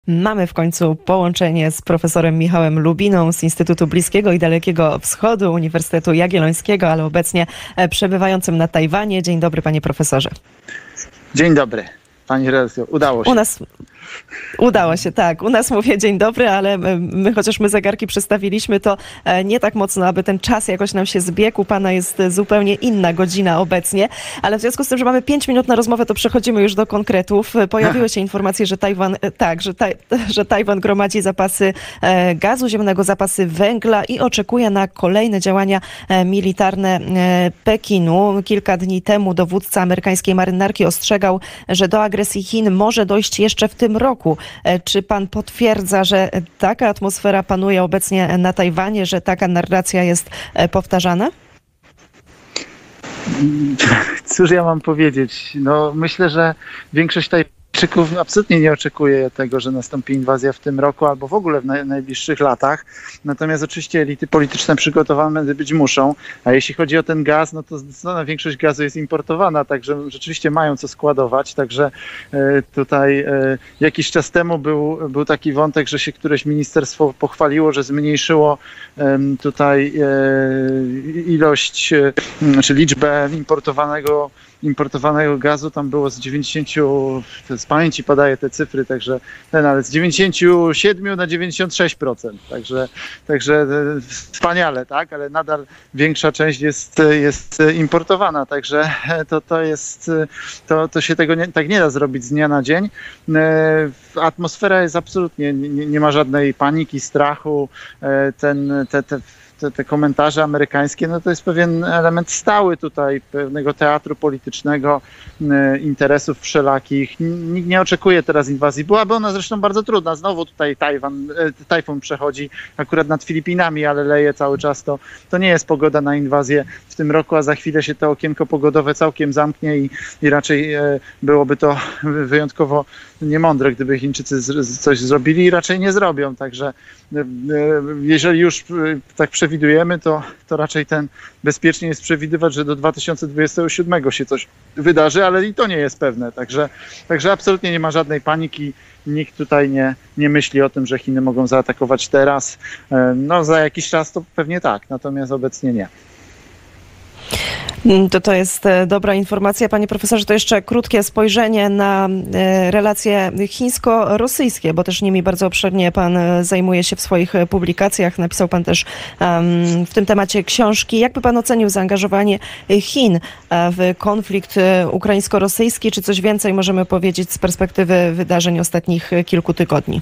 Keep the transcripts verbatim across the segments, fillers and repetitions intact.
Mamy w końcu połączenie z profesorem Michałem Lubiną z Instytutu Bliskiego i Dalekiego Wschodu Uniwersytetu Jagiellońskiego, ale obecnie przebywającym na Tajwanie. Dzień dobry, panie profesorze. Dzień dobry, pani redaktor. Udało się. U nas... Udało się, tak. U nas mówię dzień dobry, ale my, chociaż my zegarki przestawiliśmy, to nie tak mocno, aby ten czas jakoś nam się zbiegł. U pana jest zupełnie inna godzina obecnie, ale w związku z tym, że mamy pięć minut na rozmowę, to przechodzimy już do konkretów. Pojawiły się informacje, że Tajwan, tak, że, taj, że Tajwan gromadzi zapasy gazu ziemnego, zapasy węgla i oczekuje na kolejne działania militarne Pekinu. Kilka dni temu dowódca amerykańskiej marynarki ostrzegał, że do agresji Chin może dojść jeszcze w tym roku. Czy pan potwierdza, że taka atmosfera panuje obecnie na Tajwanie, że taka narracja jest powtarzana? Cóż ja mam powiedzieć? No, myślę, że większość Tajwańczyków absolutnie nie oczekuje tego, że nastąpi inwazja w tym roku albo w ogóle w naj, najbliższych latach. Natomiast oczywiście elity polityczne przygotowane być muszą. A jeśli chodzi o ten gaz, no to zdecydowana większość gazu jest importowana, także rzeczywiście mają co składować. Także e, tutaj e, jakiś czas temu był, był taki wątek, że się któreś ministerstwo pochwaliło, że zmniejszyło e, tutaj e, ilość, e, czy liczbę importowanego importowanego gazu. Tam było z dziewięćdziesięciu, z pamięci podaję te cyfry, także ten, ale z dziewięćdziesięciu siedmiu na dziewięćdziesiąt sześć procent. Także, także wspaniale, tak? Ale nadal większa część jest, jest importowana. Także to, to jest, to, to się tego nie, tak nie da zrobić z dnia na dzień. Atmosfera jest absolutnie, nie, nie ma żadnej paniki, strachu. Ten, te, te Te, te komentarze amerykańskie, no to jest pewien element stały tutaj pewnego teatru politycznego, e, interesów wszelakich. Nikt nie oczekuje teraz inwazji. Byłaby ona zresztą bardzo trudna. Znowu tutaj Tajwan, e, tajfun przechodzi akurat nad Filipinami, ale leje cały czas. To, to nie jest pogoda na inwazję w tym roku, a za chwilę się to okienko pogodowe całkiem zamknie i, i raczej e, byłoby to wyjątkowo niemądre, gdyby Chińczycy z, coś zrobili i raczej nie zrobią. Także e, jeżeli już e, tak przewidujemy, to, to raczej ten bezpiecznie jest przewidywać, że do dwa tysiące dwudziestego siódmego się coś wydarzy, ale i to nie jest pewne. Także, także absolutnie nie ma żadnej paniki. Nikt tutaj nie, nie myśli o tym, że Chiny mogą zaatakować teraz. No za jakiś czas to pewnie tak, natomiast obecnie nie. To, to jest dobra informacja. Panie profesorze, to jeszcze krótkie spojrzenie na relacje chińsko-rosyjskie, bo też nimi bardzo obszernie pan zajmuje się w swoich publikacjach. Napisał pan też um, w tym temacie książki. Jakby pan ocenił zaangażowanie Chin w konflikt ukraińsko-rosyjski? Czy coś więcej możemy powiedzieć z perspektywy wydarzeń ostatnich kilku tygodni?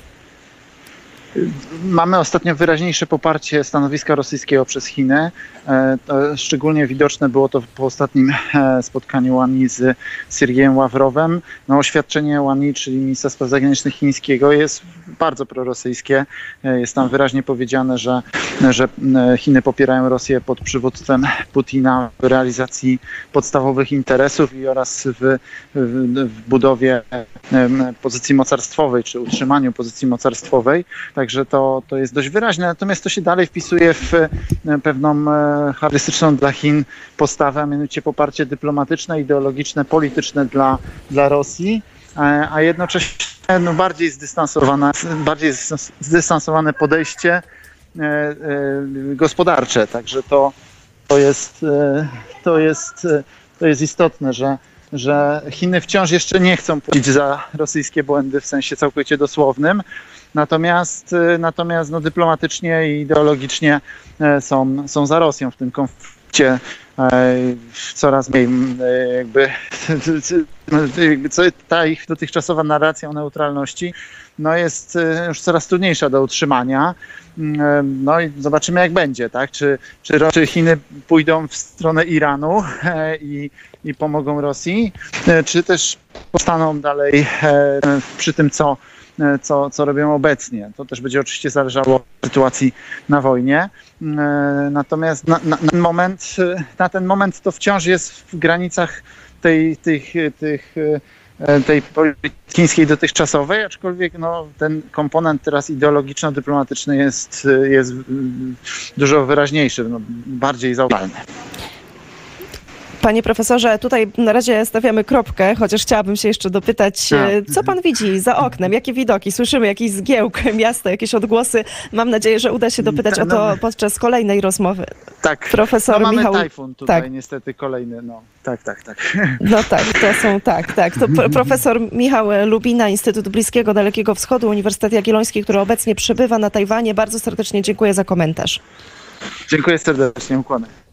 Mamy ostatnio wyraźniejsze poparcie stanowiska rosyjskiego przez Chiny. Szczególnie widoczne było to po ostatnim spotkaniu Wang Yi z Siergiejem Ławrowem. No, oświadczenie Wang Yi, czyli ministra spraw zagranicznych chińskiego, jest bardzo prorosyjskie. Jest tam wyraźnie powiedziane, że, że Chiny popierają Rosję pod przywództwem Putina w realizacji podstawowych interesów i oraz w, w, w budowie pozycji mocarstwowej, czy utrzymaniu pozycji mocarstwowej. Także to, to jest dość wyraźne. Natomiast to się dalej wpisuje w pewną charakterystyczną dla Chin postawę, a mianowicie poparcie dyplomatyczne, ideologiczne, polityczne dla, dla Rosji, a jednocześnie no, bardziej zdystansowane, bardziej zdystansowane podejście gospodarcze. Także to, to, jest, to, jest, to jest istotne, że że Chiny wciąż jeszcze nie chcą płacić za rosyjskie błędy w sensie całkowicie dosłownym, natomiast, natomiast no, dyplomatycznie i ideologicznie są, są za Rosją w tym konflikcie. Coraz mniej jakby, jakby ta ich dotychczasowa narracja o neutralności no jest już coraz trudniejsza do utrzymania. No i zobaczymy, jak będzie, tak? Czy, czy, czy Chiny pójdą w stronę Iranu i, i pomogą Rosji, czy też postaną dalej przy tym, co, co, co robią obecnie. To też będzie oczywiście zależało od sytuacji na wojnie. Natomiast na, na, na, ten, moment, na ten moment to wciąż jest w granicach tej, tych, tych tej polityki chińskiej dotychczasowej, aczkolwiek no, ten komponent teraz ideologiczno-dyplomatyczny jest, jest dużo wyraźniejszy, no, bardziej zauważalny. Panie profesorze, tutaj na razie stawiamy kropkę, chociaż chciałabym się jeszcze dopytać, A. co pan widzi za oknem? Jakie widoki? Słyszymy jakiś zgiełk miasta, jakieś odgłosy. Mam nadzieję, że uda się dopytać o to podczas kolejnej rozmowy. Tak, Profesor no mamy Michał... tajfun tutaj, tak. niestety kolejny, no tak, tak, tak. No tak, to są, tak, tak. To p- profesor Michał Lubina, Instytut Bliskiego, Dalekiego Wschodu, Uniwersytet Jagielloński, który obecnie przebywa na Tajwanie. Bardzo serdecznie dziękuję za komentarz. Dziękuję serdecznie, ukłony.